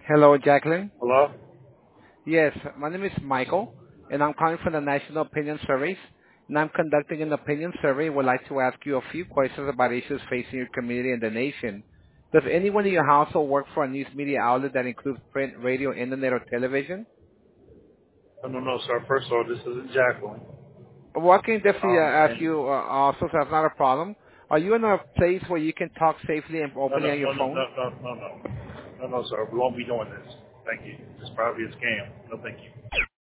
Hello, Jacqueline. Hello? Yes, my name is Michael, and I'm calling from the National Opinion Surveys, and I'm conducting an opinion survey. Would like to ask you a few questions about issues facing your community and the nation. Does anyone in your household work for a news media outlet that includes print, radio, internet, or television? No, sir. First of all, this isn't Jacqueline. Well, I can definitely ask And you also, so that's not a problem. Are you in a place where you can talk safely and no, openly no, on your no, no, phone? no, no, no, no. No, no, sir. We won't be doing this. Thank you. It's probably a scam. No, thank you.